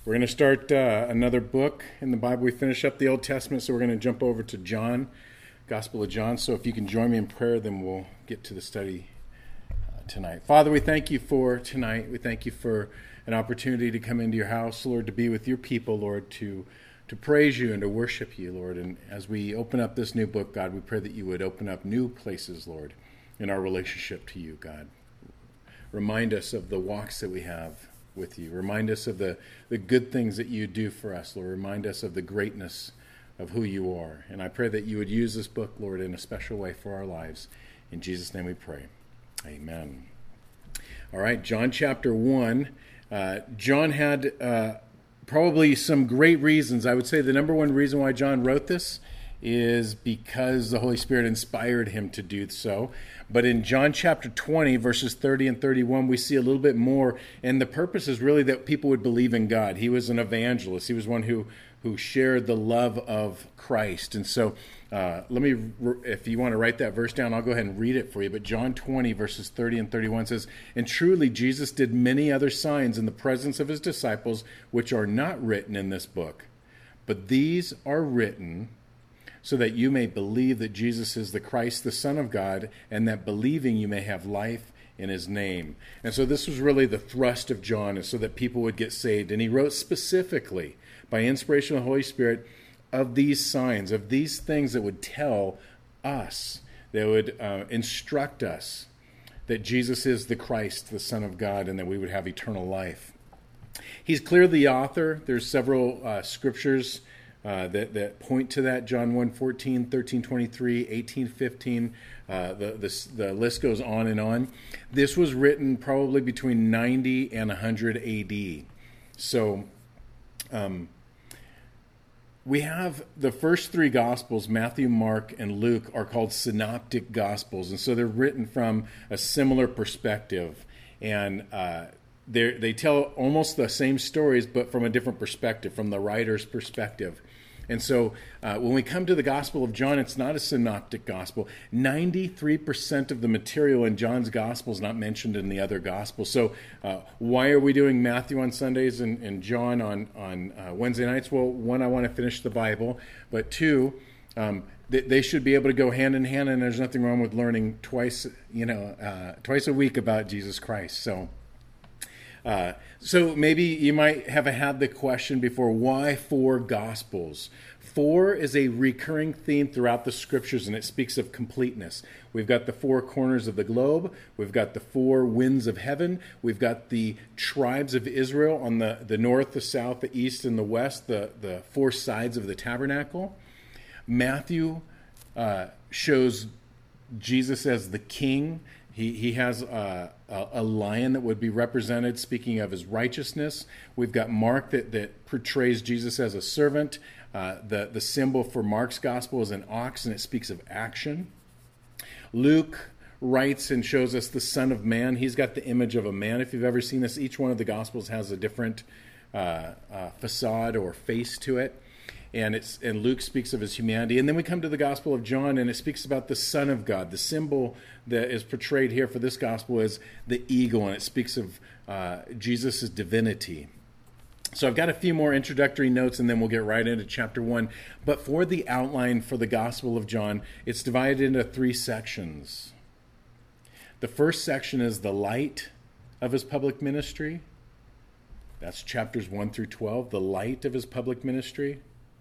We're going to start another book in the Bible. We finish up the Old Testament, so we're going to jump over to John, Gospel of John. So if you can join me in prayer, then we'll get to the study tonight. Father, we thank you for tonight. We thank you for an opportunity to come into your house, Lord, to be with your people, Lord, to praise you and to worship you, Lord. And as we open up this new book, God, we pray that you would open up new places, Lord, in our relationship to you, God. Remind us of the walks that we have with you. Remind us of the good things that you do for us, Lord. Remind us of the greatness of who you are. And I pray that you would use this book, Lord, in a special way for our lives. In Jesus' name we pray. Amen. All right, John chapter 1. John had probably some great reasons. I would say the number one reason why John wrote this is because the Holy Spirit inspired him to do so. But in John chapter 20, verses 30 and 31, we see a little bit more. And the purpose is really that people would believe in God. He was an evangelist. He was one who shared the love of Christ. And so if you want to write that verse down, I'll go ahead and read it for you. But John 20, verses 30 and 31 says, "And truly Jesus did many other signs in the presence of his disciples, which are not written in this book. But these are written so that you may believe that Jesus is the Christ, the Son of God, and that believing you may have life in his name." And so this was really the thrust of John, is so that people would get saved. And he wrote specifically, by inspiration of the Holy Spirit, of these signs, of these things that would tell us, that would instruct us that Jesus is the Christ, the Son of God, and that we would have eternal life. He's clearly the author. There's several scriptures that point to that. John 1:14, 13:23, 18:15. The list goes on and on. This was written probably between 90 and 100 AD. So we have the first three Gospels, Matthew, Mark, and Luke, are called synoptic Gospels. And so they're written from a similar perspective. And they tell almost the same stories, but from a different perspective, from the writer's perspective. And so when we come to the Gospel of John, it's not a synoptic gospel. 93% of the material in John's gospel is not mentioned in the other gospels. So why are we doing Matthew on Sundays and John on Wednesday nights? Well, one, I want to finish the Bible. But two, they should be able to go hand in hand, and there's nothing wrong with learning twice a week about Jesus Christ. So maybe you might have had the question before, why 4 Gospels? 4 is a recurring theme throughout the Scriptures, and it speaks of completeness. We've got the 4 corners of the globe. We've got the 4 winds of heaven. We've got the tribes of Israel on the north, the south, the east, and the west, the 4 sides of the tabernacle. Matthew shows Jesus as the king. He has a lion that would be represented, speaking of his righteousness. We've got Mark that portrays Jesus as a servant. The symbol for Mark's gospel is an ox, and it speaks of action. Luke writes and shows us the Son of Man. He's got the image of a man. If you've ever seen this, each one of the gospels has a different facade or face to it. And Luke speaks of his humanity. And then we come to the Gospel of John, and it speaks about the Son of God. The symbol that is portrayed here for this gospel is the eagle, and it speaks of Jesus' divinity. So I've got a few more introductory notes, and then we'll get right into chapter 1. But for the outline for the Gospel of John, it's divided into 3 sections. The first section is the light of his public ministry. That's chapters 1 through 12, the light of his public ministry.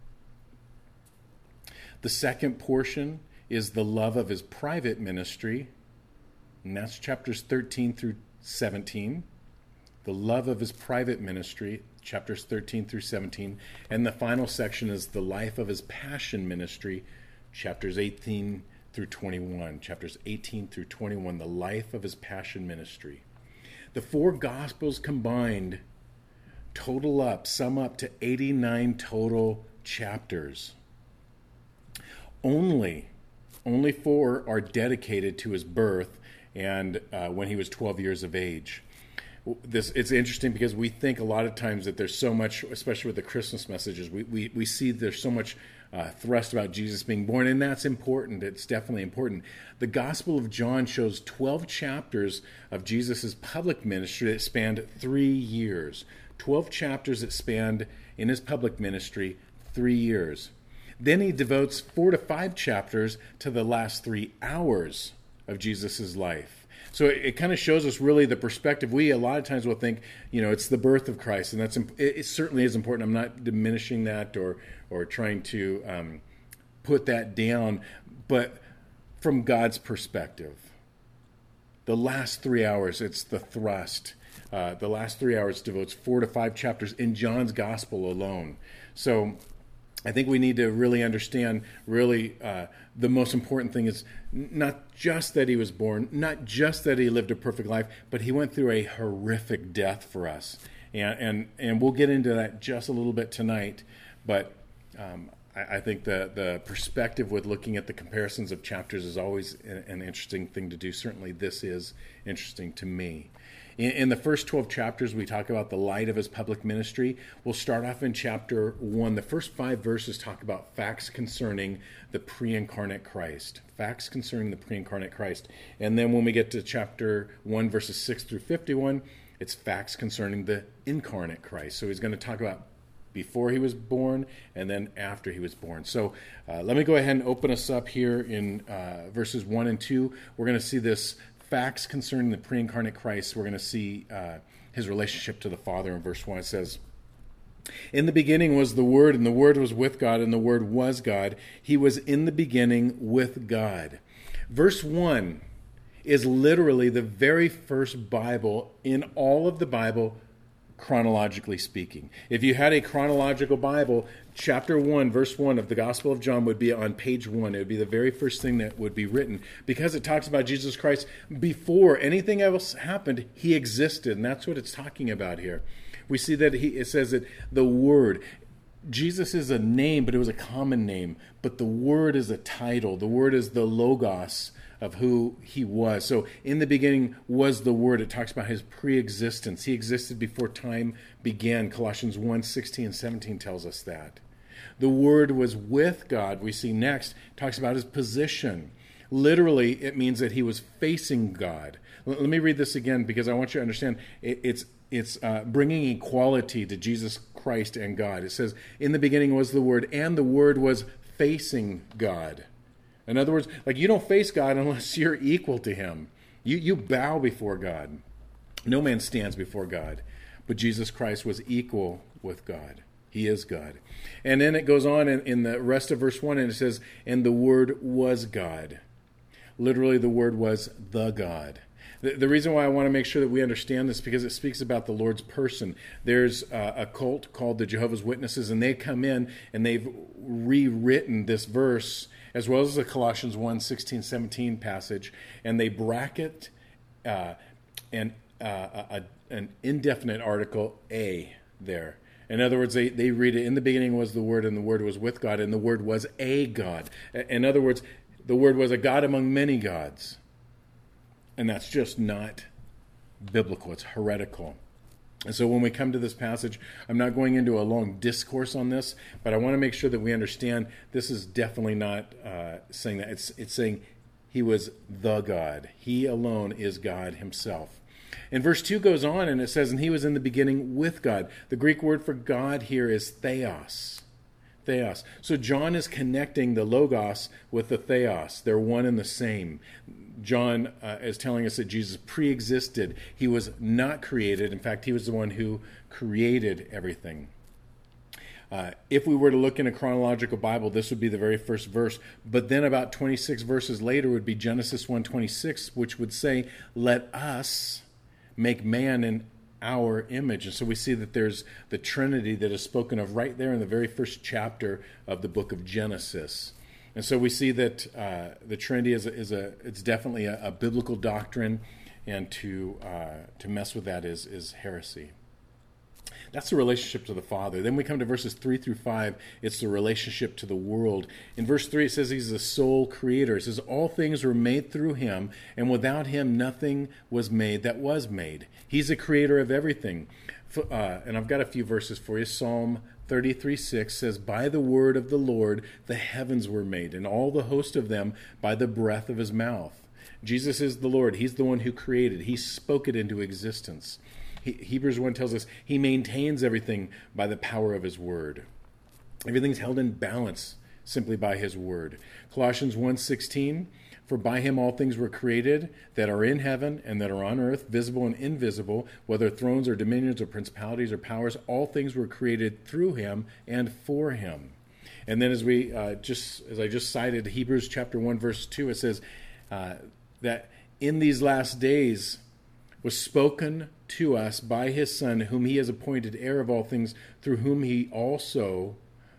The second portion is the love of his private ministry, and that's chapters 13 through 17. The love of his private ministry, chapters 13 through 17. And the final section is the life of his passion ministry, chapters 18 through 21. Chapters 18 through 21, the life of his passion ministry. The 4 Gospels combined sum up to 89 total chapters. Only 4 are dedicated to his birth and when he was 12 years of age. It's interesting because we think a lot of times that there's so much, especially with the Christmas messages, we see there's so much thrust about Jesus being born, and that's important. It's definitely important. The Gospel of John shows 12 chapters of Jesus' public ministry that spanned 3 years. 12 chapters that spanned in his public ministry 3 years. Then he devotes 4 to 5 chapters to the last 3 hours of Jesus' life. So it kind of shows us really the perspective. We a lot of times will think, it's the birth of Christ, and it certainly is important. I'm not diminishing that or trying to put that down, but from God's perspective, the last 3 hours, it's the thrust. The last 3 hours devotes 4 to 5 chapters in John's gospel alone. So I think we need to really understand, the most important thing is not just that he was born, not just that he lived a perfect life, but he went through a horrific death for us. And we'll get into that just a little bit tonight. But I think the perspective with looking at the comparisons of chapters is always an interesting thing to do. Certainly this is interesting to me. In the first 12 chapters, we talk about the light of his public ministry. We'll start off in chapter 1. The first 5 verses talk about facts concerning the pre-incarnate Christ. Facts concerning the pre-incarnate Christ. And then when we get to chapter 1, verses 6 through 51, it's facts concerning the incarnate Christ. So he's going to talk about before he was born and then after he was born. So let me go ahead and open us up here in verses 1 and 2. We're going to see this facts concerning the pre-incarnate Christ. We're going to see his relationship to the Father. In verse 1 it says, "In the beginning was the Word, and the Word was with God, and the Word was God. He was in the beginning with God." Verse 1 is literally the very first Bible in all of the Bible, chronologically speaking. If you had a chronological Bible, chapter 1, verse 1 of the Gospel of John would be on page 1. It would be the very first thing that would be written, because it talks about Jesus Christ. Before anything else happened, he existed, and that's what it's talking about here. We see that it says that the Word, Jesus is a name, but it was a common name, but the Word is a title. The Word is the Logos of who he was. So in the beginning was the Word. It talks about his pre-existence. He existed before time began. Colossians 1, 16 and 17 tells us that. The Word was with God. We see next, talks about his position. Literally, it means that he was facing God. Let me read this again, because I want you to understand it's bringing equality to Jesus Christ and God. It says, in the beginning was the Word, and the Word was facing God. In other words, you don't face God unless you're equal to him. You bow before God. No man stands before God. But Jesus Christ was equal with God. He is God. And then it goes on in the rest of verse 1, and it says, and the Word was God. Literally, the Word was the God. The reason why I want to make sure that we understand this, because it speaks about the Lord's person. There's a cult called the Jehovah's Witnesses, and they come in and they've rewritten this verse as well as the Colossians 1, 16, 17 passage, and they bracket an indefinite article A there. In other words, they read it, in the beginning was the Word, and the Word was with God, and the Word was a God. In other words, the Word was a God among many gods. And that's just not biblical. It's heretical. And so when we come to this passage, I'm not going into a long discourse on this, but I want to make sure that we understand this is definitely not saying that. It's saying he was the God. He alone is God himself. And verse 2 goes on, and it says, and he was in the beginning with God. The Greek word for God here is theos. Theos. So John is connecting the Logos with the Theos. They're one and the same. John is telling us that Jesus pre-existed. He was not created. In fact, he was the one who created everything. If we were to look in a chronological Bible, this would be the very first verse. But then about 26 verses later would be Genesis 1:26, which would say, let us make man in our image. And so we see that there's the Trinity that is spoken of right there in the very first chapter of the book of Genesis. And so we see that the Trinity it's definitely a biblical doctrine, and to mess with that is heresy. That's the relationship to the Father. Then we come to verses 3 through 5. It's the relationship to the world. In verse 3, it says he's the sole creator. It says all things were made through him, and without him nothing was made that was made. He's the creator of everything. And I've got a few verses for you. Psalm 33:6 says, by the word of the Lord the heavens were made, and all the host of them by the breath of his mouth. Jesus is the Lord. He's the one who created. He spoke it into existence. Hebrews 1 tells us he maintains everything by the power of his word. Everything's held in balance simply by his word. Colossians 1:16, for by him all things were created that are in heaven and that are on earth, visible and invisible, whether thrones or dominions or principalities or powers, all things were created through him and for him. And then as I just cited Hebrews chapter 1 verse 2, it says that in these last days was spoken to us by his Son, whom he has appointed heir of all things, through whom also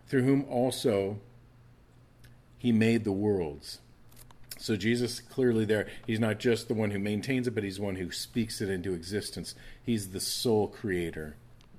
he made the worlds. So Jesus clearly there, he's not just the one who maintains it, but he's the one who speaks it into existence. He's the sole creator.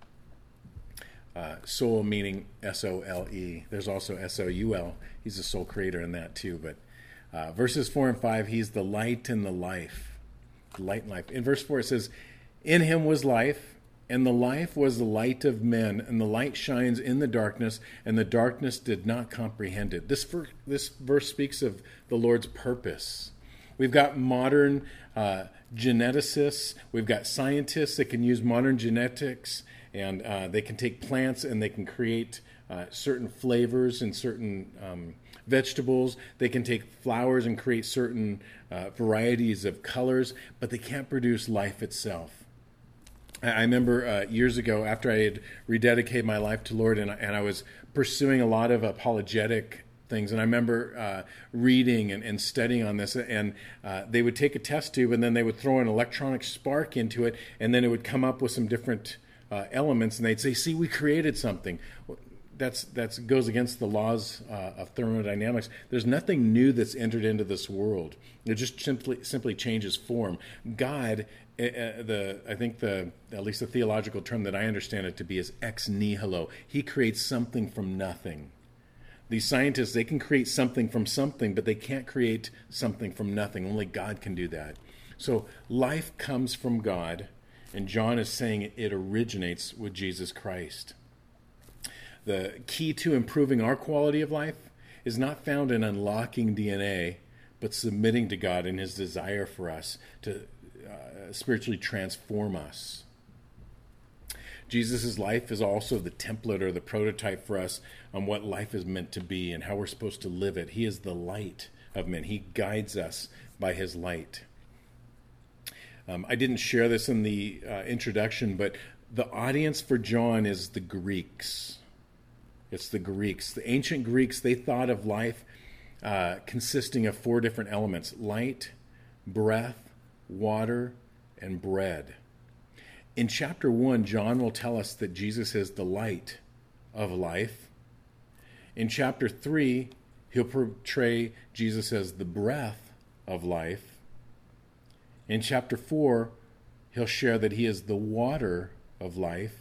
Soul meaning S-O-L-E. There's also S-O-U-L. He's the sole creator in that too. But verses 4 and 5, he's the light and the life. The light and life. In verse 4 it says, in him was life, and the life was the light of men, and the light shines in the darkness, and the darkness did not comprehend it. This verse speaks of the Lord's purpose. We've got modern geneticists. We've got scientists that can use modern genetics, and they can take plants and they can create certain flavors and certain vegetables. They can take flowers and create certain varieties of colors, but they can't produce life itself. I remember years ago, after I had rededicated my life to Lord, and I was pursuing a lot of apologetic things, and I remember reading and studying on this, and they would take a test tube, and then they would throw an electronic spark into it, and then it would come up with some different elements, and they'd say, see, we created something. That goes against the laws of thermodynamics. There's nothing new that's entered into this world. It just simply changes form. God, at least the theological term that I understand it to be is ex nihilo. He creates something from nothing. These scientists, they can create something from something, but they can't create something from nothing. Only God can do that. So life comes from God, and John is saying it originates with Jesus Christ. The key to improving our quality of life is not found in unlocking DNA, but submitting to God in his desire for us to spiritually transform us. Jesus' life is also the template or the prototype for us on what life is meant to be and how we're supposed to live it. He is the light of men. He guides us by his light. I didn't share this in the introduction, but the audience for John is the Greeks. It's the Greeks. The ancient Greeks, they thought of life consisting of 4 different elements: light, breath, water, and bread. In chapter 1, John will tell us that Jesus is the light of life. In chapter 3, he'll portray Jesus as the breath of life. In chapter 4, he'll share that he is the water of life.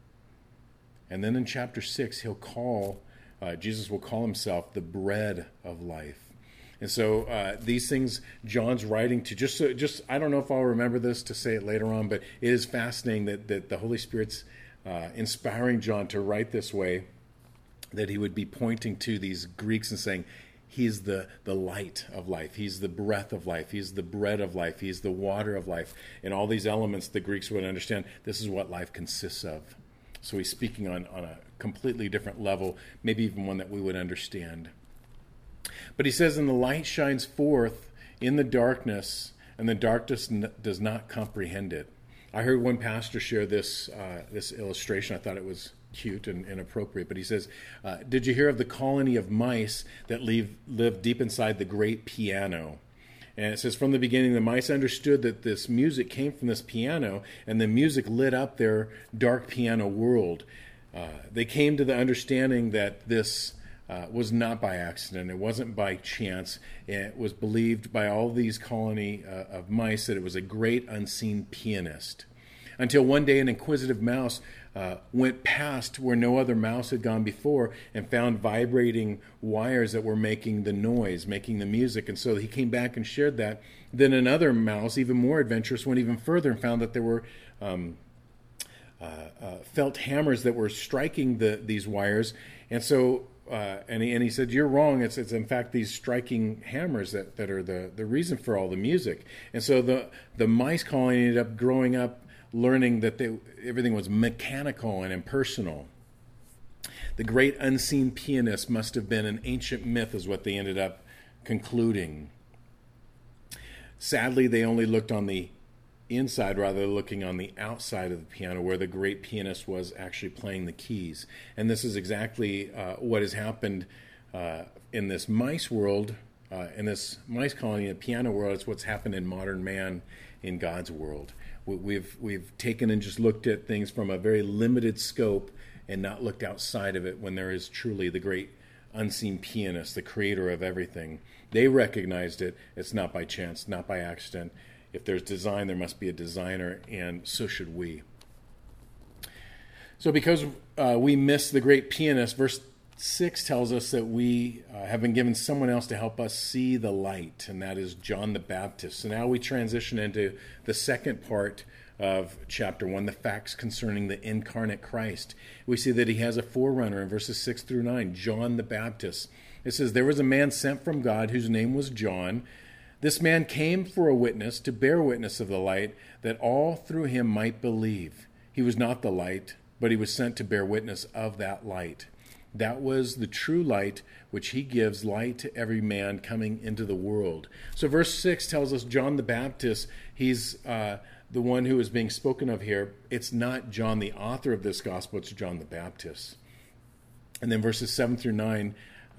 And then in chapter 6, Jesus will call himself the bread of life. And so these things John's writing to, just I don't know if I'll remember this to say it later on, but it is fascinating that the Holy Spirit's inspiring John to write this way, that he would be pointing to these Greeks and saying, he's the light of life. He's the breath of life. He's the bread of life. He's the water of life. And all these elements the Greeks would understand, this is what life consists of. So he's speaking on a completely different level, maybe even one that we would understand. But he says, and the light shines forth in the darkness, and the darkness does not comprehend it. I heard one pastor share this illustration. I thought it was cute and appropriate. But he says, did you hear of the colony of mice that live deep inside the great piano? And it says, from the beginning, the mice understood that this music came from this piano, and the music lit up their dark piano world. They came to the understanding that this was not by accident. It wasn't by chance. It was believed by all these colony of mice that it was a great unseen pianist. Until one day an inquisitive mouse went past where no other mouse had gone before and found vibrating wires that were making the noise, making the music. And so he came back and shared that. Then another mouse, even more adventurous, went even further and found that there were felt hammers that were striking these wires. And so and he said, you're wrong. It's in fact these striking hammers that are the reason for all the music. And so the mice colony ended up growing up learning that everything was mechanical and impersonal. The great unseen pianist must have been an ancient myth, is what they ended up concluding. Sadly, they only looked on the inside rather than looking on the outside of the piano, where the great pianist was actually playing the keys. And this is exactly what has happened in this mice world, in this mice colony, the piano world. It's what's happened in modern man in God's world. We've taken and just looked at things from a very limited scope and not looked outside of it, when there is truly the great unseen pianist, the creator of everything. They recognized it. It's not by chance, not by accident. If there's design, there must be a designer, and so should we. So because we miss the great pianist, verse 6 tells us that we have been given someone else to help us see the light, and that is John the Baptist. So now we transition into the second part of chapter 1, the facts concerning the incarnate Christ. We see that he has a forerunner in verses 6 through 9, John the Baptist. It says, "There was a man sent from God whose name was John. This man came for a witness, to bear witness of the light, that all through him might believe. He was not the light, but he was sent to bear witness of that light. That was the true light, which he gives light to every man coming into the world." So verse 6 tells us John the Baptist, he's the one who is being spoken of here. It's not John, the author of this gospel, it's John the Baptist. And then verses 7 through 9,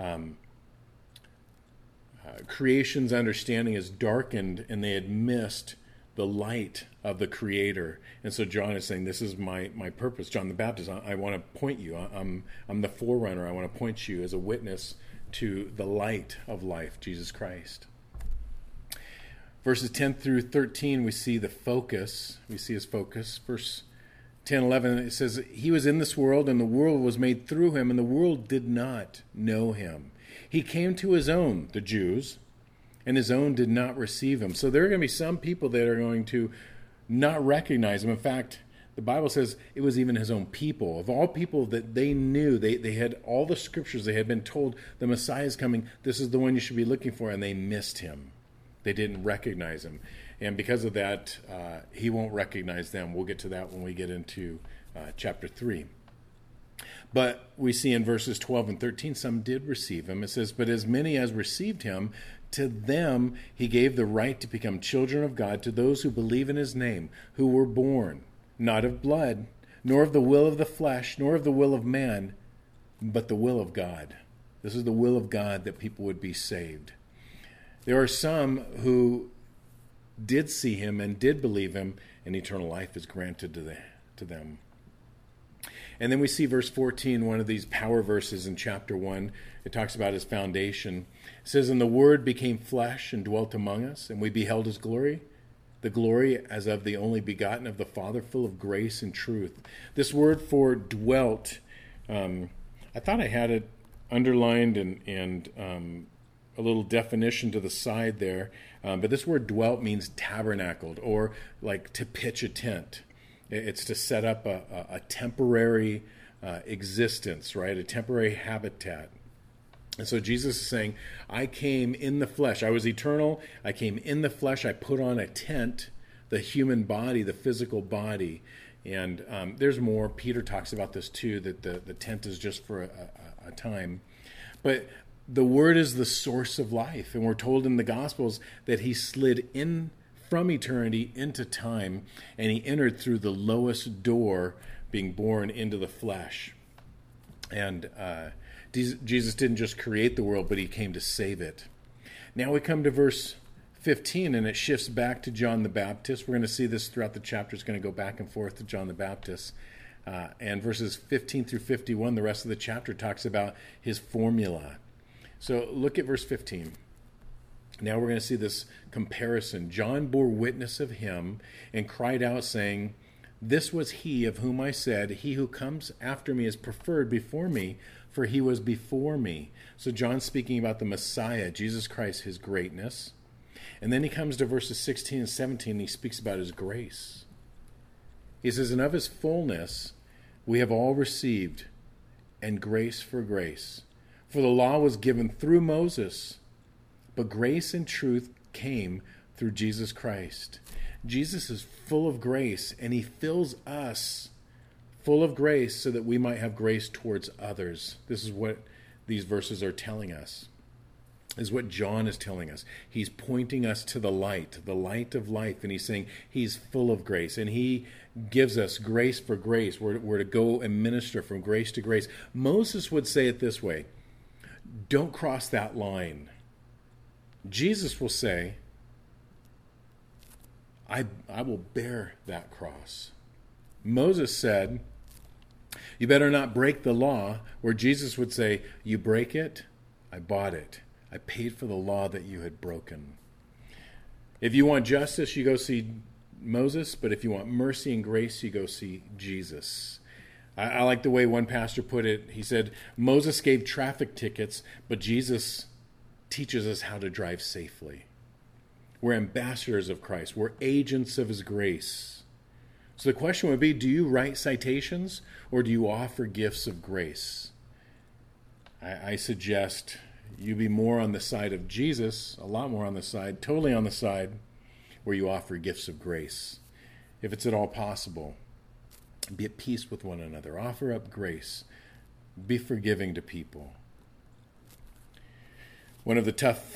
creation's understanding is darkened, and they had missed the light of the Creator. And so John is saying, this is my purpose. John the Baptist, I want to point you. I'm the forerunner. I want to point you as a witness to the light of life, Jesus Christ. Verses 10 through 13, we see the focus. We see his focus. Verse 10, 11, it says, "He was in this world, and the world was made through him, and the world did not know him. He came to his own, the Jews, and his own did not receive him." So there are going to be some people that are going to not recognize him. In fact, the Bible says it was even his own people. Of all people that they knew, they had all the scriptures. They had been told the Messiah is coming. This is the one you should be looking for, and they missed him. They didn't recognize him. And because of that, he won't recognize them. We'll get to that when we get into chapter 3. But we see in verses 12 and 13, some did receive him. It says, "But as many as received him, to them he gave the right to become children of God, to those who believe in his name, who were born, not of blood, nor of the will of the flesh, nor of the will of man, but the will of God." This is the will of God, that people would be saved. There are some who did see him and did believe him, and eternal life is granted to them. And then we see verse 14, one of these power verses in chapter 1. It talks about his foundation. It says, "And the Word became flesh and dwelt among us, and we beheld his glory, the glory as of the only begotten of the Father, full of grace and truth." This word for dwelt, I thought I had it underlined and a little definition to the side there. But this word dwelt means tabernacled, or like to pitch a tent. It's to set up a temporary existence, right? A temporary habitat. And so Jesus is saying, I came in the flesh. I was eternal. I came in the flesh. I put on a tent, the human body, the physical body. And there's more. Peter talks about this too, that the tent is just for a time. But the Word is the source of life. And we're told in the Gospels that he slid in from eternity into time, and he entered through the lowest door, being born into the flesh. And Jesus didn't just create the world, but he came to save it. Now we come to verse 15, and it shifts back to John the Baptist. We're going to see this throughout the chapter. It's going to go back and forth to John the Baptist. And verses 15 through 51, the rest of the chapter talks about his formula. So look at verse 15. Now we're going to see this comparison. "John bore witness of him and cried out, saying, 'This was he of whom I said, he who comes after me is preferred before me, for he was before me.'" So John's speaking about the Messiah, Jesus Christ, his greatness. And then he comes to verses 16 and 17, and he speaks about his grace. He says, "And of his fullness we have all received, and grace for grace. For the law was given through Moses, but grace and truth came through Jesus Christ." Jesus is full of grace, and he fills us full of grace so that we might have grace towards others. This is what these verses are telling us, is what John is telling us. He's pointing us to the light of life, and he's saying he's full of grace, and he gives us grace for grace. We're to go and minister from grace to grace. Moses would say it this way: don't cross that line. Jesus will say, I will bear that cross. Moses said, you better not break the law, where Jesus would say, you break it, I bought it. I paid for the law that you had broken. If you want justice, you go see Moses, but if you want mercy and grace, you go see Jesus. I like the way one pastor put it. He said, Moses gave traffic tickets, but Jesus teaches us how to drive safely. We're ambassadors of Christ. We're agents of his grace. So the question would be, do you write citations or do you offer gifts of grace? I suggest you be more on the side of Jesus, a lot more on the side, totally on the side where you offer gifts of grace. If it's at all possible, be at peace with one another. Offer up grace. Be forgiving to people. One of the tough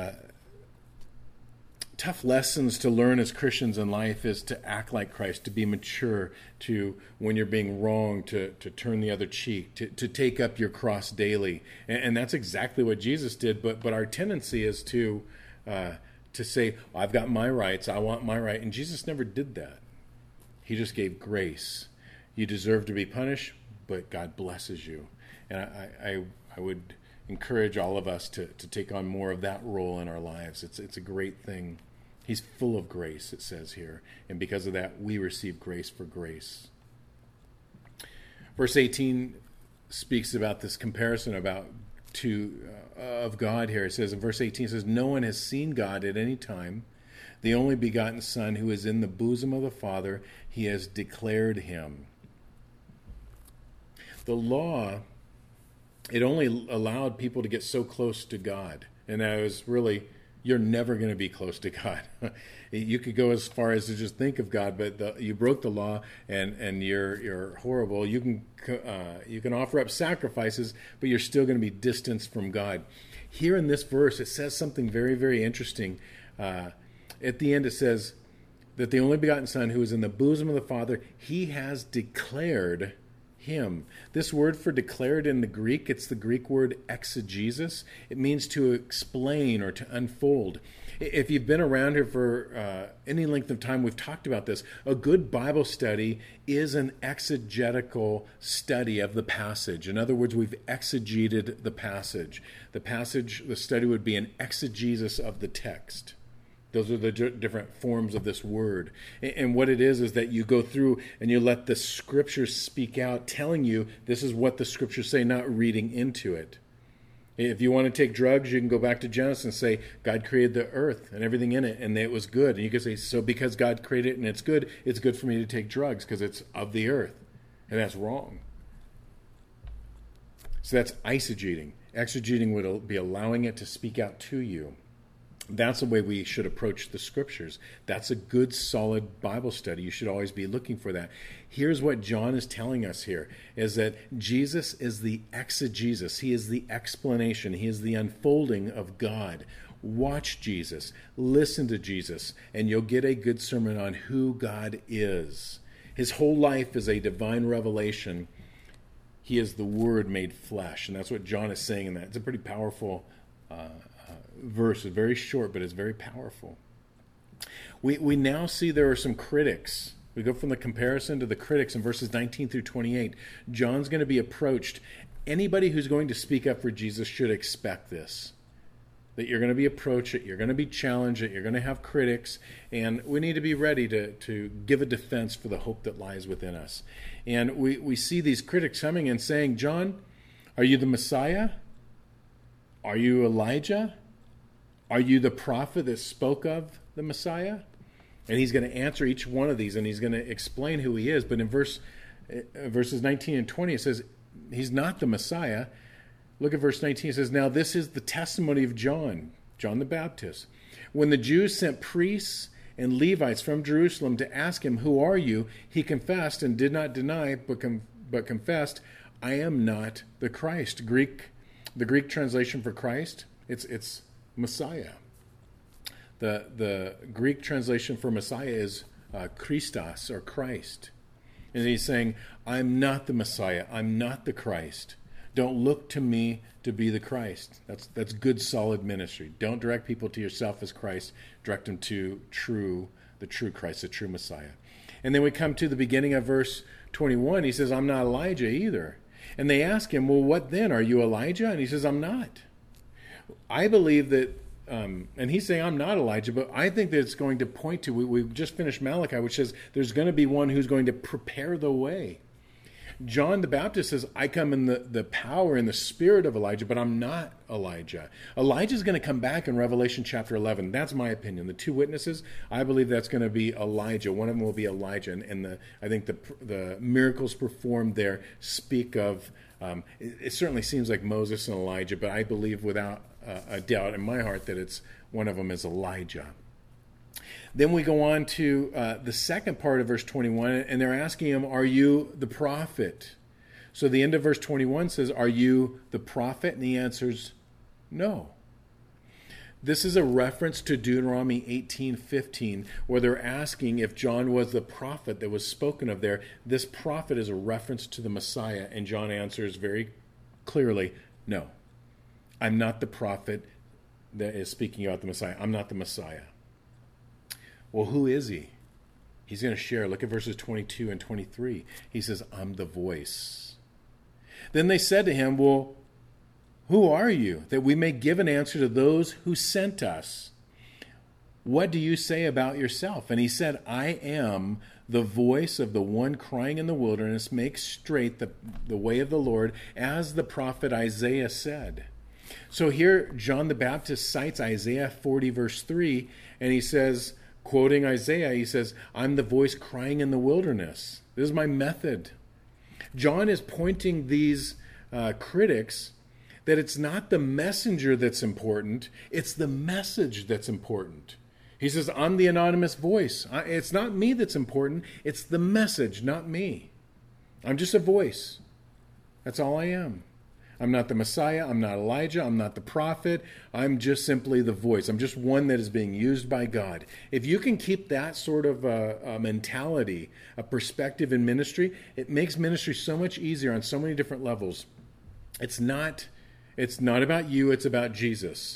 lessons to learn as Christians in life is to act like Christ, to be mature, to, when you're being wronged, to turn the other cheek, to take up your cross daily. And that's exactly what Jesus did, but our tendency is to say, I've got my rights, I want my right. And Jesus never did that. He just gave grace. You deserve to be punished, but God blesses you. And I would encourage all of us to take on more of that role in our lives. It's a great thing. He's full of grace, it says here. And because of that, we receive grace for grace. Verse 18 speaks about this comparison of God here. It says in verse 18, it says, no one has seen God at any time. The only begotten Son who is in the bosom of the Father, he has declared him. The law, it only allowed people to get so close to God. And that was really, you're never going to be close to God. You could go as far as to just think of God, but you broke the law and you're horrible. You can offer up sacrifices, but you're still going to be distanced from God. Here in this verse, it says something very, very interesting. At the end, it says that the only begotten Son who is in the bosom of the Father, he has declared him. This word for declared in the Greek, it's the Greek word exegesis. It means to explain or to unfold. If you've been around here for any length of time, we've talked about this. A good Bible study is an exegetical study of the passage. In other words, we've exegeted the passage. The study would be an exegesis of the text. Those are the different forms of this word. And what it is that you go through and you let the scriptures speak out, telling you this is what the scriptures say, not reading into it. If you want to take drugs, you can go back to Genesis and say, God created the earth and everything in it, and it was good. And you can say, so because God created it and it's good for me to take drugs because it's of the earth. And that's wrong. So that's eisegeting. Exegeting would be allowing it to speak out to you. That's the way we should approach the scriptures. That's a good, solid Bible study. You should always be looking for that. Here's what John is telling us here, is that Jesus is the exegesis. He is the explanation. He is the unfolding of God. Watch Jesus. Listen to Jesus, and you'll get a good sermon on who God is. His whole life is a divine revelation. He is the Word made flesh, and that's what John is saying in that. It's a pretty powerful verse. It's very short, but it's very powerful. We now see there are some critics. We go from the comparison to the critics in verses 19 through 28. John's going to be approached. Anybody who's going to speak up for Jesus should expect this, that you're going to be approached, that you're going to be challenged, that you're going to have critics, and we need to be ready to give a defense for the hope that lies within us. And we see these critics coming and saying, John, are you the Messiah? Are you Elijah? Are you the prophet that spoke of the Messiah? And he's going to answer each one of these, and he's going to explain who he is. But in verses 19 and 20, it says he's not the Messiah. Look at verse 19. It says, now this is the testimony of John the Baptist. When the Jews sent priests and Levites from Jerusalem to ask him, "Who are you?" He confessed and did not deny, but confessed, "I am not the Christ." The Greek translation for Christ, it's Messiah. The Greek translation for Messiah is Christos, or Christ. And he's saying, I'm not the Messiah. I'm not the Christ. Don't look to me to be the Christ. That's good, solid ministry. Don't direct people to yourself as Christ. Direct them to the true Christ, the true Messiah. And then we come to the beginning of verse 21. He says, I'm not Elijah either. And they ask him, well, what then? Are you Elijah? And he says, I'm not. I believe that, and he's saying, I'm not Elijah, but I think that it's going to point to, we've just finished Malachi, which says there's going to be one who's going to prepare the way. John the Baptist says, I come in the power and the spirit of Elijah, but I'm not Elijah. Elijah's going to come back in Revelation chapter 11. That's my opinion. The two witnesses, I believe that's going to be Elijah. One of them will be Elijah. And I think the miracles performed there speak of, it certainly seems like Moses and Elijah, but I believe without a doubt in my heart that it's one of them is Elijah. Then we go on to the second part of verse 21, and they're asking him, are you the prophet? So the end of verse 21 says, are you the prophet? And he answers, no. This is a reference to Deuteronomy 18:15, where they're asking if John was the prophet that was spoken of there. This prophet is a reference to the Messiah, and John answers very clearly, no. I'm not the prophet that is speaking about the Messiah. I'm not the Messiah. Well, who is he? He's going to share. Look at verses 22 and 23. He says, I'm the voice. Then they said to him, well, who are you, that we may give an answer to those who sent us? What do you say about yourself? And he said, I am the voice of the one crying in the wilderness, make straight the way of the Lord, as the prophet Isaiah said. So here, John the Baptist cites Isaiah 40, verse 3, and he says, quoting Isaiah, he says, I'm the voice crying in the wilderness. This is my method. John is pointing these critics that it's not the messenger that's important, it's the message that's important. He says, I'm the anonymous voice. It's not me that's important, it's the message, not me. I'm just a voice. That's all I am. I'm not the Messiah. I'm not Elijah. I'm not the prophet. I'm just simply the voice. I'm just one that is being used by God. If you can keep that sort of a mentality, a perspective in ministry, it makes ministry so much easier on so many different levels. It's not about you. It's about Jesus.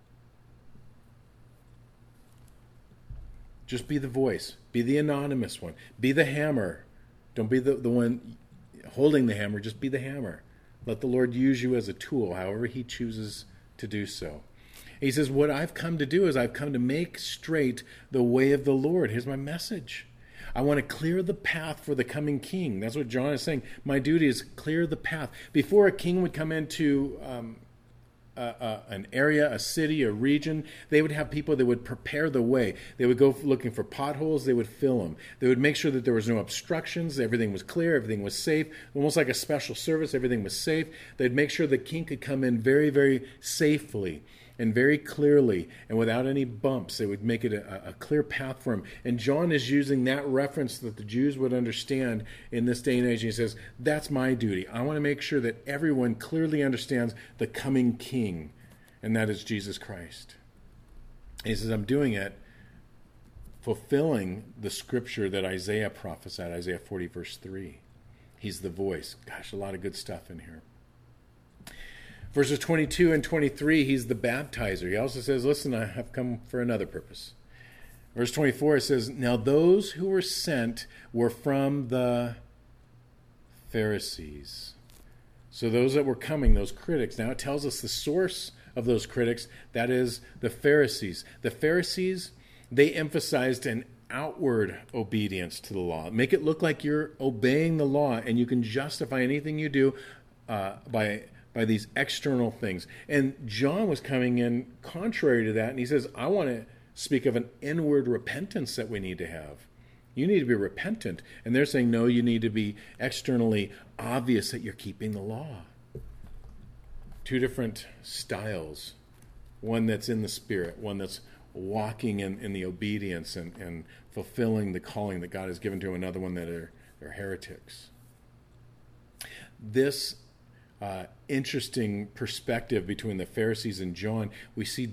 Just be the voice. Be the anonymous one. Be the hammer. Don't be the one holding the hammer. Just be the hammer. Let the Lord use you as a tool, however he chooses to do so. He says, what I've come to do is I've come to make straight the way of the Lord. Here's my message. I want to clear the path for the coming king. That's what John is saying. My duty is clear the path. Before a king would come into an area, a city, a region, they would have people that would prepare the way. They would go looking for potholes. They would fill them. They would make sure that there was no obstructions. Everything was clear. Everything was safe. Almost like a special service. Everything was safe. They'd make sure the king could come in very, very safely and very clearly and without any bumps. They would make it a clear path for him. And John is using that reference that the Jews would understand in this day and age. He says, that's my duty. I want to make sure that everyone clearly understands the coming king, and that is Jesus Christ. And he says, I'm doing it fulfilling the scripture that Isaiah prophesied, Isaiah 40, verse 3. He's the voice. Gosh, a lot of good stuff in here. Verses 22 and 23, he's the baptizer. He also says, listen, I have come for another purpose. Verse 24, it says, now those who were sent were from the Pharisees. So those that were coming, those critics. Now it tells us the source of those critics, that is the Pharisees. The Pharisees, they emphasized an outward obedience to the law. Make it look like you're obeying the law, and you can justify anything you do by these external things. And John was coming in contrary to that, and he says, I want to speak of an inward repentance that we need to have. You need to be repentant. And they're saying, no, you need to be externally obvious that you're keeping the law. Two different styles. One that's in the spirit, one that's walking in the obedience and fulfilling the calling that God has given to him. Another one that are heretics. This interesting perspective between the Pharisees and John, we see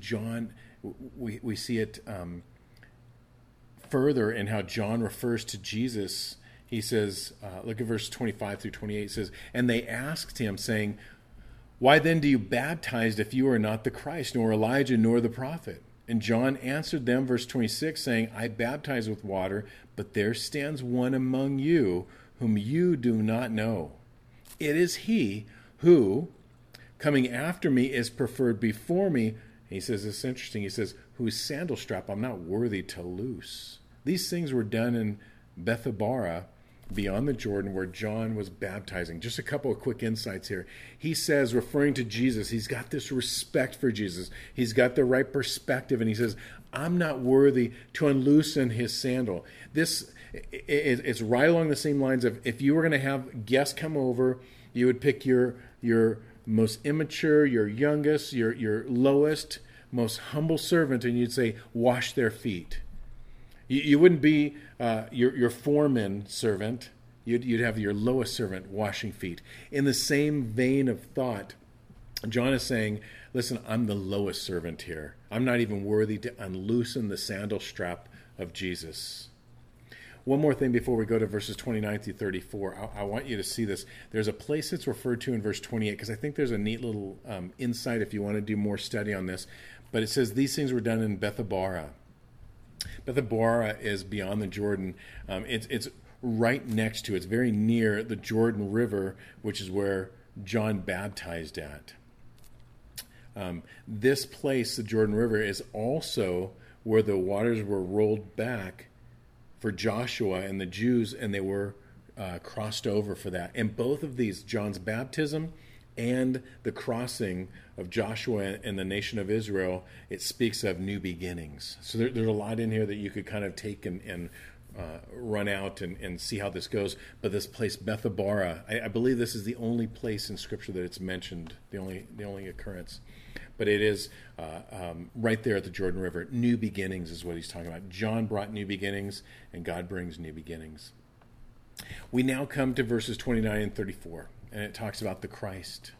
it further in how John refers to Jesus. He says, look at verse 25 through 28, it says, "And they asked him, saying, 'Why then do you baptize if you are not the Christ, nor Elijah, nor the prophet?' And John answered them," verse 26, saying, "I baptize with water, but there stands one among you whom you do not know. It is he who, coming after me, is preferred before me." He says, it's interesting, he says, "whose sandal strap I'm not worthy to loose." These things were done in Bethabara, beyond the Jordan, where John was baptizing. Just a couple of quick insights here. He says, referring to Jesus, he's got this respect for Jesus. He's got the right perspective, and he says, "I'm not worthy to unloosen his sandal." This it's right along the same lines of, if you were going to have guests come over, you would pick your most immature, your youngest, your lowest, most humble servant, and you'd say, "Wash their feet." You wouldn't be your foreman servant. You'd have your lowest servant washing feet. In the same vein of thought, John is saying, listen, I'm the lowest servant here. I'm not even worthy to unloosen the sandal strap of Jesus. One more thing before we go to verses 29 through 34. I want you to see this. There's a place that's referred to in verse 28, because I think there's a neat little insight if you want to do more study on this. But it says, "These things were done in Bethabara." Bethabara is beyond the Jordan. It's right next to, it's very near the Jordan River, which is where John baptized at. This place, the Jordan River, is also where the waters were rolled back for Joshua and the Jews, and they were crossed over for that. And both of these, John's baptism and the crossing of Joshua and the nation of Israel, it speaks of new beginnings. So there's a lot in here that you could kind of take and run out and see how this goes. But this place, Bethabara, I believe this is the only place in Scripture that it's mentioned, the only occurrence. But it is right there at the Jordan River. New beginnings is what he's talking about. John brought new beginnings, and God brings new beginnings. We now come to verses 29 and 34, and it talks about the Christ.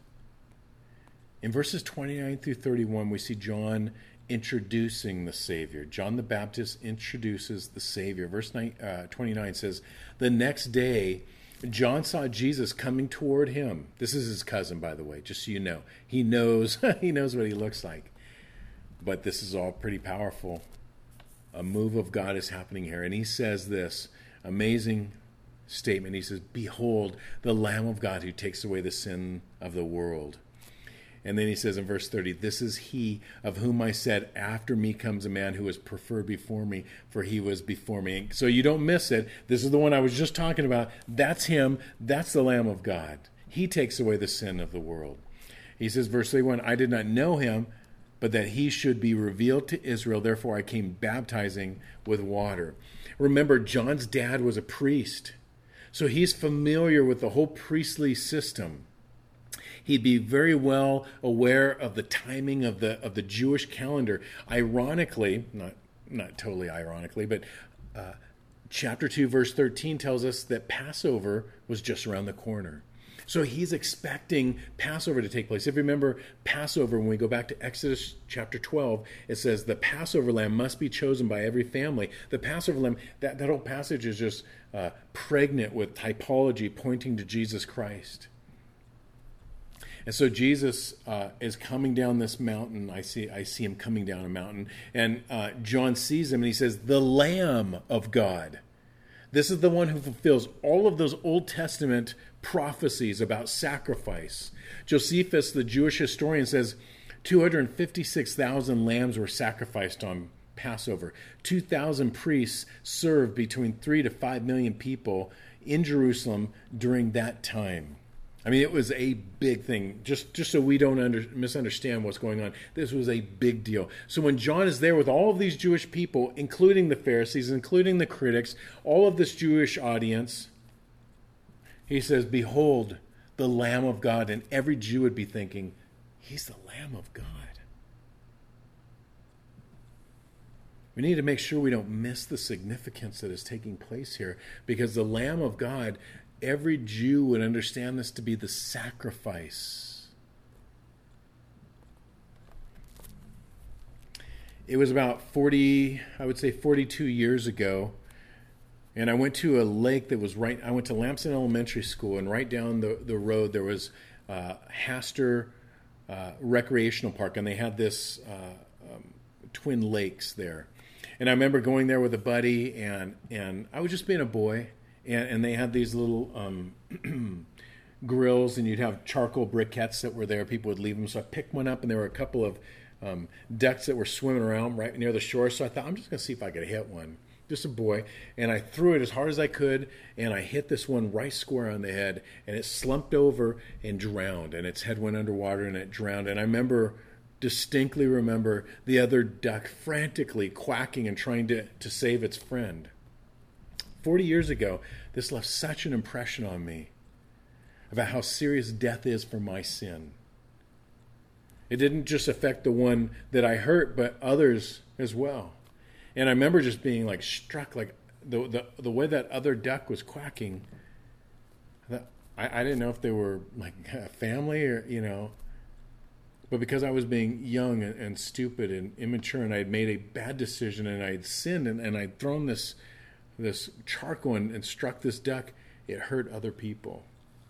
In verses 29 through 31, we see John introducing the Savior. John the Baptist introduces the Savior. Verse 29 says, "The next day, John saw Jesus coming toward him." This is his cousin, by the way, just so you know. He knows what he looks like. But this is all pretty powerful. A move of God is happening here. And he says this amazing statement. He says, "Behold, the Lamb of God who takes away the sin of the world." And then he says in verse 30, "This is he of whom I said, after me comes a man who is preferred before me, for he was before me." So you don't miss it. This is the one I was just talking about. That's him. That's the Lamb of God. He takes away the sin of the world. He says, verse 31, "I did not know him, but that he should be revealed to Israel. Therefore I came baptizing with water." Remember, John's dad was a priest. So he's familiar with the whole priestly system. He'd be very well aware of the timing of the Jewish calendar. Ironically, not totally ironically, but chapter 2, verse 13 tells us that Passover was just around the corner. So he's expecting Passover to take place. If you remember Passover, when we go back to Exodus chapter 12, it says the Passover lamb must be chosen by every family. The Passover lamb, that whole passage is just pregnant with typology pointing to Jesus Christ. And so Jesus is coming down this mountain. I see him coming down a mountain. And John sees him and he says, "The Lamb of God." This is the one who fulfills all of those Old Testament prophecies about sacrifice. Josephus, the Jewish historian, says 256,000 lambs were sacrificed on Passover. 2,000 priests served between 3 to 5 million people in Jerusalem during that time. I mean, it was a big thing. Just so we don't misunderstand what's going on, this was a big deal. So when John is there with all of these Jewish people, including the Pharisees, including the critics, all of this Jewish audience, he says, "Behold, the Lamb of God." And every Jew would be thinking, he's the Lamb of God. We need to make sure we don't miss the significance that is taking place here, because the Lamb of God, every Jew would understand this to be the sacrifice. It was about 42 years ago, and I went to a lake that was I went to Lamson Elementary School, and right down the road there was Hastur Recreational Park, and they had this twin lakes there. And I remember going there with a buddy, and I was just being a boy, and they had these little grills, and you'd have charcoal briquettes that were there. People would leave them. So I picked one up, and there were a couple of ducks that were swimming around right near the shore. So I thought, I'm just going to see if I could hit one. Just a boy. And I threw it as hard as I could, and I hit this one right square on the head, and it slumped over and drowned, and its head went underwater, and it drowned. And I distinctly remember the other duck frantically quacking and trying to save its friend. 40 years ago, this left such an impression on me about how serious death is for my sin. It didn't just affect the one that I hurt, but others as well. And I remember just being like struck, like the way that other duck was quacking. I didn't know if they were like a family or, but because I was being young and stupid and immature, and I had made a bad decision, and I had sinned, and I'd thrown this charcoal and struck this duck, it hurt other people.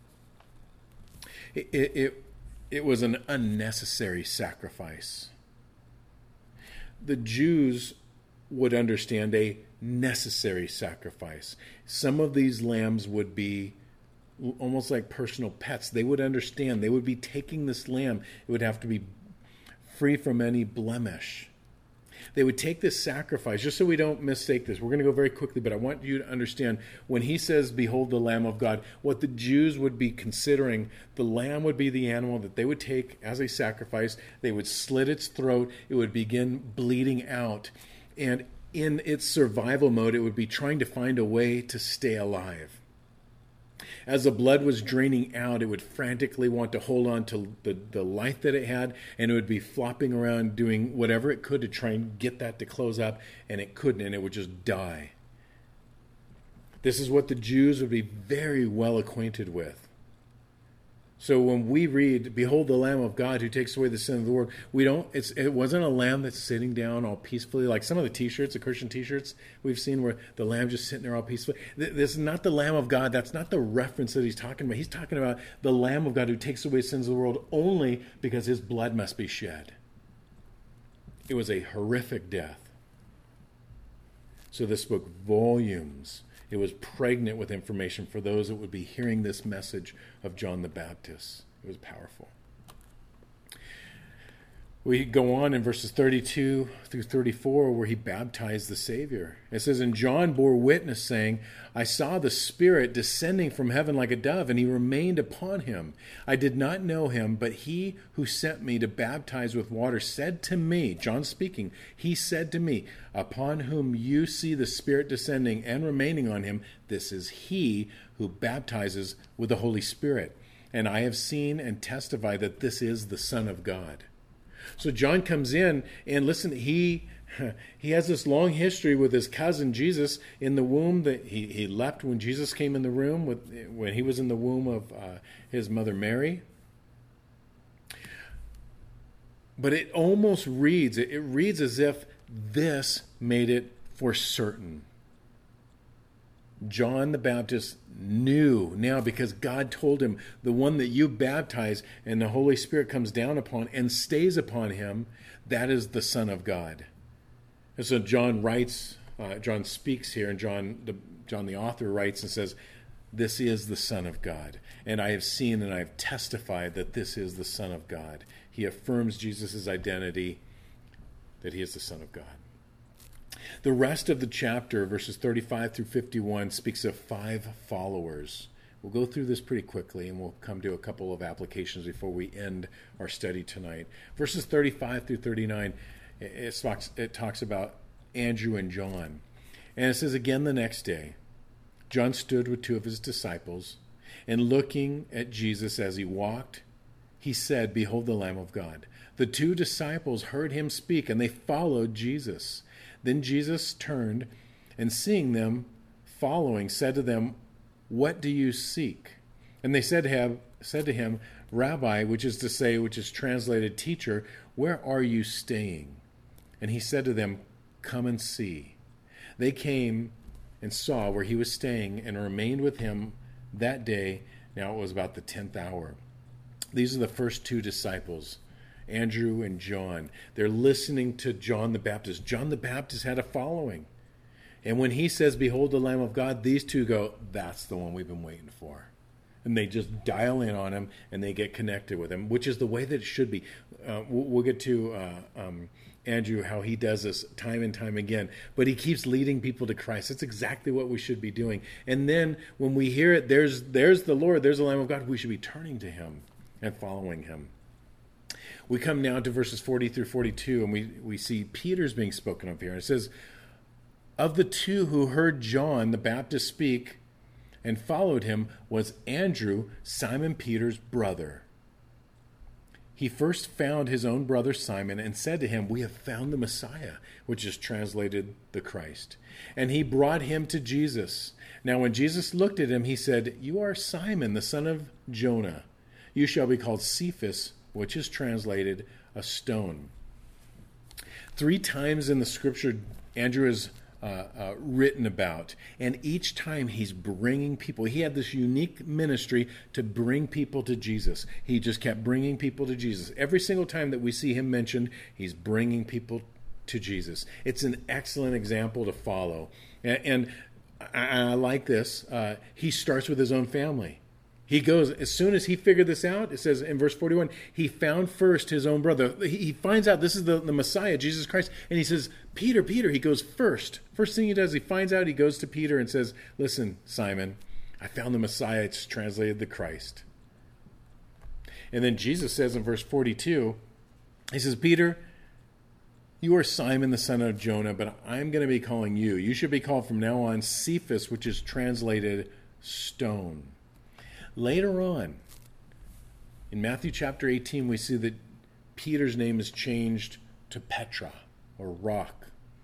It was an unnecessary sacrifice. The Jews would understand a necessary sacrifice. Some of these lambs would be almost like personal pets. They would understand. They would be taking this lamb. It would have to be free from any blemish. They would take this sacrifice, just so we don't mistake this. We're going to go very quickly, but I want you to understand when he says, behold the Lamb of God, what the Jews would be considering, the lamb would be the animal that they would take as a sacrifice. They would slit its throat. It would begin bleeding out. And in its survival mode, it would be trying to find a way to stay alive. As the blood was draining out, it would frantically want to hold on to the life that it had, and it would be flopping around doing whatever it could to try and get that to close up, and it couldn't, and it would just die. This is what the Jews would be very well acquainted with. So when we read, behold the Lamb of God who takes away the sin of the world, it wasn't a lamb that's sitting down all peacefully, like some of the t-shirts, the Christian t-shirts we've seen where the lamb just sitting there all peacefully. This is not the Lamb of God. That's not the reference that he's talking about. He's talking about the Lamb of God who takes away sins of the world only because his blood must be shed. It was a horrific death. So this spoke volumes. It was pregnant with information for those that would be hearing this message of John the Baptist. It was powerful. We go on in verses 32 through 34 where he baptized the Savior. It says, and John bore witness, saying, I saw the Spirit descending from heaven like a dove, and he remained upon him. I did not know him, but he who sent me to baptize with water said to me, John speaking, he said to me, upon whom you see the Spirit descending and remaining on him, this is he who baptizes with the Holy Spirit. And I have seen and testify that this is the Son of God. So John comes in, and listen, he has this long history with his cousin Jesus in the womb. That he leapt when Jesus came in the room, when he was in the womb of his mother Mary. But it almost reads as if this made it for certain. John the Baptist knew now, because God told him, the one that you baptize and the Holy Spirit comes down upon and stays upon him, that is the Son of God. And so John speaks here, and John the author writes and says, this is the Son of God. And I have seen and I have testified that this is the Son of God. He affirms Jesus' identity, that he is the Son of God. The rest of the chapter, verses 35 through 51, speaks of 5 followers. We'll go through this pretty quickly, and we'll come to a couple of applications before we end our study tonight. Verses 35 through 39, it talks about Andrew and John. And it says, again the next day, John stood with 2 of his disciples, and looking at Jesus as he walked, he said, behold the Lamb of God. The 2 disciples heard him speak, and they followed Jesus. Then Jesus turned, and seeing them following, said to them, "What do you seek?" And they said to him, "Rabbi," which is translated teacher, "where are you staying?" And he said to them, "Come and see." They came and saw where he was staying and remained with him that day. Now it was about the 10th hour. These are the first two disciples, Andrew and John. They're listening to John the Baptist. John the Baptist had a following. And when he says, "Behold the Lamb of God," these two go, "That's the one we've been waiting for." And they just dial in on him, and they get connected with him, which is the way that it should be. We'll get to Andrew, how he does this time and time again. But he keeps leading people to Christ. That's exactly what we should be doing. And then when we hear it, there's the Lord, there's the Lamb of God, we should be turning to him and following him. We come now to verses 40 through 42, and we see Peter's being spoken of here. It says, "Of the two who heard John the Baptist speak and followed him was Andrew, Simon Peter's brother. He first found his own brother Simon and said to him, 'We have found the Messiah,' which is translated the Christ. And he brought him to Jesus. Now when Jesus looked at him, he said, 'You are Simon, the son of Jonah. You shall be called Cephas,' which is translated a stone." 3 times in the scripture, Andrew is written about, and each time he's bringing people. He had this unique ministry to bring people to Jesus. He just kept bringing people to Jesus. Every single time that we see him mentioned, he's bringing people to Jesus. It's an excellent example to follow, and I like this. He starts with his own family. He goes, as soon as he figured this out, it says in verse 41, he found first his own brother. He finds out this is the Messiah, Jesus Christ, and he says, Peter, he goes first. First thing he does, he finds out, he goes to Peter and says, "Listen, Simon, I found the Messiah." It's translated the Christ. And then Jesus says in verse 42, he says, "Peter, you are Simon, the son of Jonah, but I'm going to be calling you. You should be called from now on Cephas," which is translated stone. Later on, in Matthew chapter 18, we see that Peter's name is changed to Petra, or rock.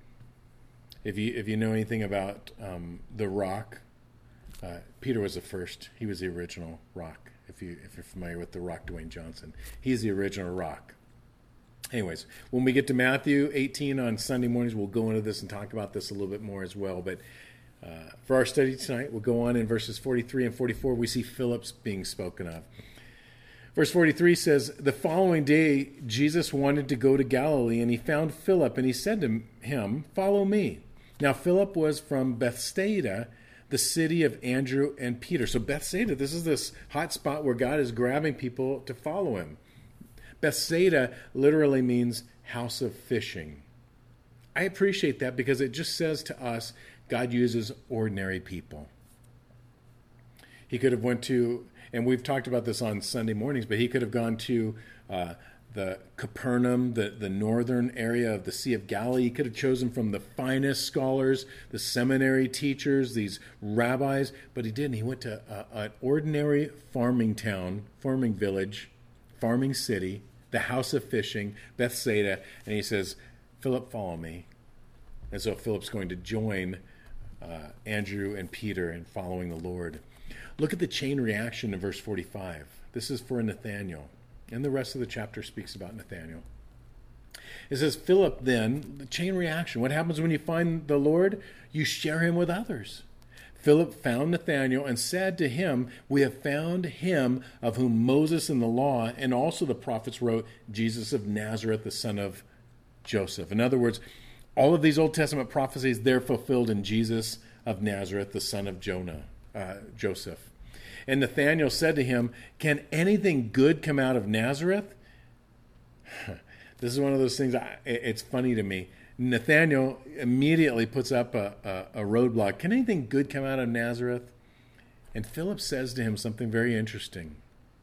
If you know anything about the rock, Peter was the first. He was the original rock. If you're familiar with the Rock, Dwayne Johnson, he's the original rock. Anyways, when we get to Matthew 18 on Sunday mornings, we'll go into this and talk about this a little bit more as well. But for our study tonight, we'll go on in verses 43 and 44. We see Philip's being spoken of. Verse 43 says, "The following day, Jesus wanted to go to Galilee, and he found Philip, and he said to him, 'Follow me.' Now, Philip was from Bethsaida, the city of Andrew and Peter." So Bethsaida, this is this hot spot where God is grabbing people to follow him. Bethsaida literally means house of fishing. I appreciate that because it just says to us, God uses ordinary people. He could have went to, and we've talked about this on Sunday mornings, but he could have gone to the Capernaum, the northern area of the Sea of Galilee. He could have chosen from the finest scholars, the seminary teachers, these rabbis, but he didn't. He went to an ordinary farming town, farming village, farming city, the house of fishing, Bethsaida, and he says, "Philip, follow me." And so Philip's going to join Andrew and Peter in following the Lord. Look at the chain reaction in verse 45. This is for Nathanael, and the rest of the chapter speaks about Nathanael. It says, "Philip then," the chain reaction. What happens when you find the Lord? You share him with others. "Philip found Nathanael and said to him, 'We have found him of whom Moses in the law and also the prophets wrote, Jesus of Nazareth, the son of Joseph.'" In other words, all of these Old Testament prophecies, they're fulfilled in Jesus of Nazareth, the son of Joseph. And Nathanael said to him, "Can anything good come out of Nazareth?" This is one of those things, it's funny to me. Nathanael immediately puts up a roadblock. Can anything good come out of Nazareth? And Philip says to him something very interesting.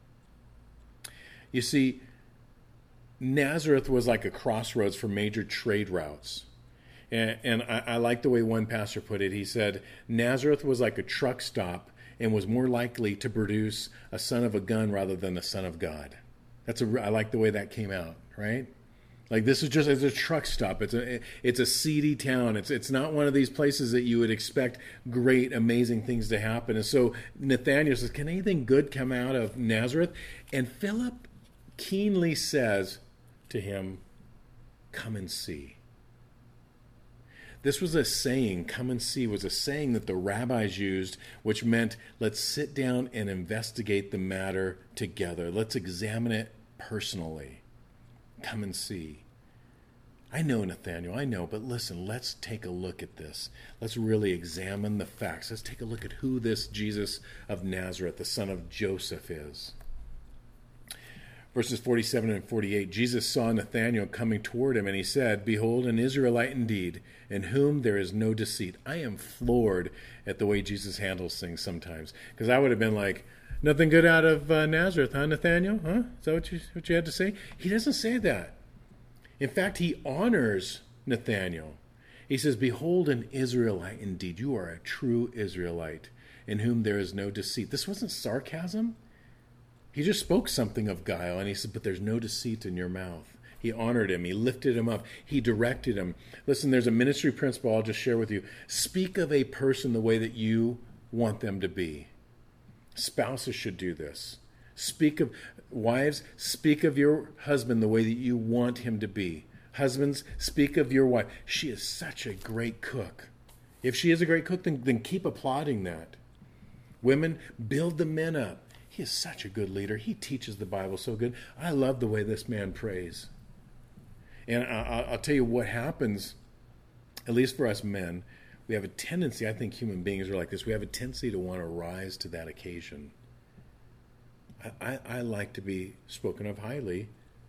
You see, Nazareth was like a crossroads for major trade routes. And I like the way one pastor put it. He said, Nazareth was like a truck stop and was more likely to produce a son of a gun rather than the son of God. I like the way that came out, right? Like this is just as a truck stop. It's a seedy town. It's not one of these places that you would expect great, amazing things to happen. And so Nathanael says, "Can anything good come out of Nazareth?" And Philip keenly says to him, "Come and see." This was a saying, "come and see," was a saying that the rabbis used, which meant let's sit down and investigate the matter together. Let's examine it personally. Come and see. I know, Nathanael, I know, but listen, let's take a look at this. Let's really examine the facts. Let's take a look at who this Jesus of Nazareth, the son of Joseph, is. Verses 47 and 48, Jesus saw Nathanael coming toward him, and he said, "Behold, an Israelite indeed, in whom there is no deceit." I am floored at the way Jesus handles things sometimes, because I would have been like, "Nothing good out of Nazareth, huh, Nathanael? Huh? Is that what you had to say?" He doesn't say that. In fact, he honors Nathanael. He says, "Behold, an Israelite indeed. You are a true Israelite, in whom there is no deceit." This wasn't sarcasm. He just spoke something of guile, and he said, "But there's no deceit in your mouth." He honored him. He lifted him up. He directed him. Listen, there's a ministry principle I'll just share with you. Speak of a person the way that you want them to be. Spouses should do this. Wives, speak of your husband the way that you want him to be. Husbands, speak of your wife. She is such a great cook. If she is a great cook, then keep applauding that. Women, build the men up. He is such a good leader. He teaches the Bible so good. I love the way this man prays. And I'll tell you what happens, at least for us men, we have a tendency, I think human beings are like this, we have a tendency to want to rise to that occasion. I like to be spoken of highly.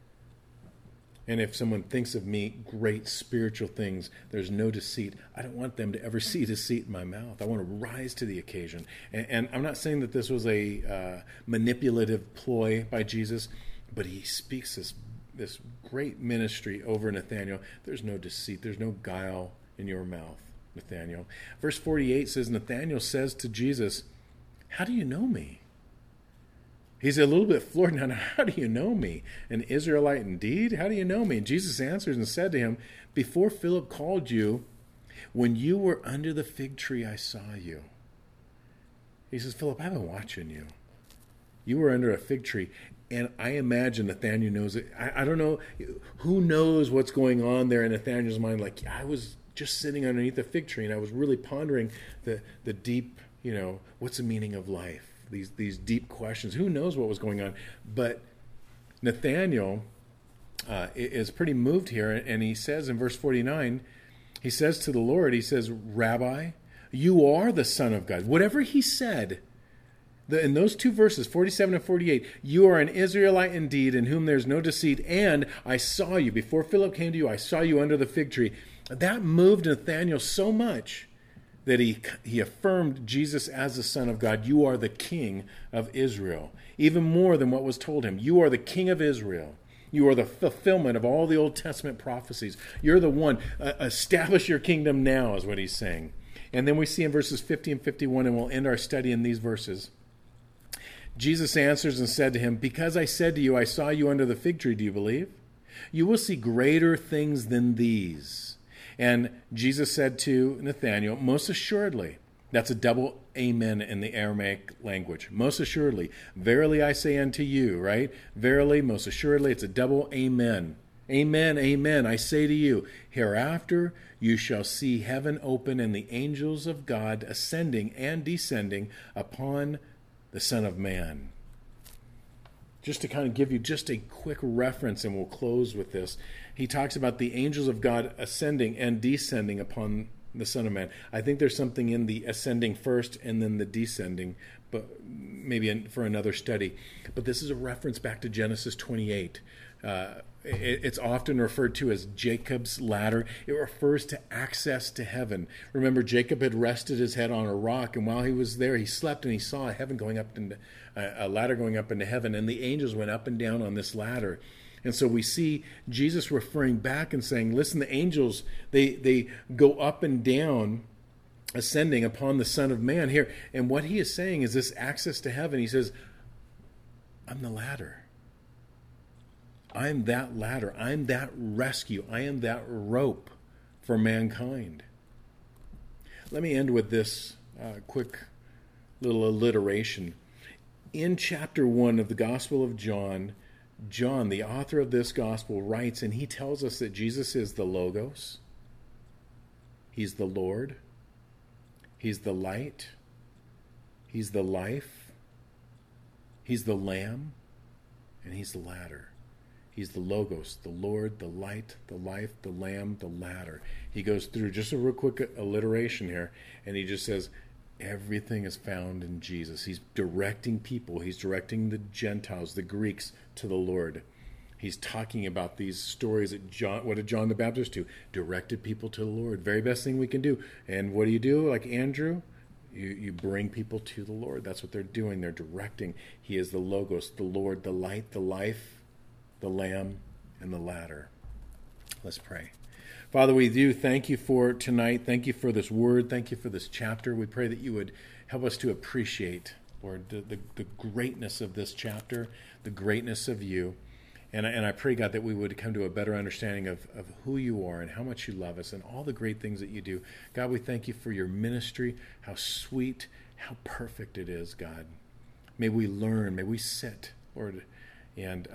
And if someone thinks of me great spiritual things, there's no deceit. I don't want them to ever see deceit in my mouth. I want to rise to the occasion. And I'm not saying that this was a manipulative ploy by Jesus, but he speaks this great ministry over Nathanael. There's no deceit. There's no guile in your mouth, Nathanael. Verse 48 says, Nathanael says to Jesus, "How do you know me?" He's a little bit floored now. "How do you know me? An Israelite indeed? How do you know me?" And Jesus answers and said to him, "Before Philip called you, when you were under the fig tree, I saw you." He says, "Philip, I've been watching you. You were under a fig tree." And I imagine Nathanael knows it. I don't know. Who knows what's going on there in Nathanael's mind? Like, I was just sitting underneath the fig tree, and I was really pondering the deep, what's the meaning of life? These deep questions. Who knows what was going on? But Nathanael is pretty moved here, and he says in verse 49, he says to the Lord, he says, "Rabbi, you are the Son of God." Whatever he said, in those two verses, 47 and 48, "You are an Israelite indeed, in whom there's no deceit, and I saw you. Before Philip came to you, I saw you under the fig tree." That moved Nathanael so much that he affirmed Jesus as the Son of God. "You are the King of Israel." Even more than what was told him. You are the King of Israel. You are the fulfillment of all the Old Testament prophecies. You're the one. Establish your kingdom now, is what he's saying. And then we see in verses 50 and 51, and we'll end our study in these verses. Jesus answers and said to him, "Because I said to you, I saw you under the fig tree, do you believe? You will see greater things than these." And Jesus said to Nathanael, "Most assuredly," that's a double amen in the Aramaic language. "Most assuredly, verily I say unto you," right? Verily, most assuredly, it's a double amen. Amen, amen, I say to you, hereafter you shall see heaven open and the angels of God ascending and descending upon the Son of Man. Just to kind of give you just a quick reference, and we'll close with this. He talks about the angels of God ascending and descending upon the Son of Man. I think there's something in the ascending first and then the descending, but maybe for another study. But this is a reference back to Genesis 28. It's often referred to as Jacob's ladder. It refers to access to heaven. Remember, Jacob had rested his head on a rock, and while he was there, he slept, and he saw a ladder going up into heaven, and the angels went up and down on this ladder. And so we see Jesus referring back and saying, listen, the angels, they go up and down, ascending upon the Son of Man here. And what he is saying is this access to heaven. He says, I'm the ladder. I'm that ladder. I'm that rescue. I am that rope for mankind. Let me end with this quick little alliteration. In chapter 1 of the Gospel of John, John, the author of this gospel, writes, and he tells us that Jesus is the Logos. He's the Lord. He's the light. He's the life. He's the Lamb. And he's the ladder. He's the Logos, the Lord, the light, the life, the Lamb, the ladder. He goes through just a real quick alliteration here, and he just says, everything is found in Jesus. He's directing people. He's directing the Gentiles, the Greeks, to the Lord. He's talking about these stories that John, what did John the Baptist do? Directed people to the Lord. Very best thing we can do. And what do? Like Andrew? You bring people to the Lord. That's what they're doing. They're directing. He is the Logos, the Lord, the light, the life, the Lamb, and the ladder. Let's pray. Father, we do thank you for tonight. Thank you for this word. Thank you for this chapter. We pray that you would help us to appreciate, Lord, the greatness of this chapter, the greatness of you. And I pray, God, that we would come to a better understanding of who you are and how much you love us and all the great things that you do. God, we thank you for your ministry, how sweet, how perfect it is, God. May we learn, may we sit, Lord, and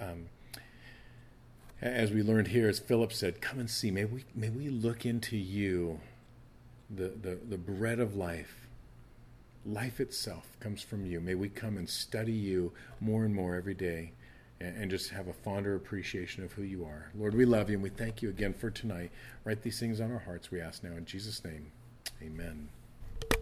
as we learned here, as Philip said, come and see. May we look into you, the bread of life. Life itself comes from you. May we come and study you more and more every day and just have a fonder appreciation of who you are. Lord, we love you and we thank you again for tonight. Write these things on our hearts, we ask now in Jesus' name. Amen.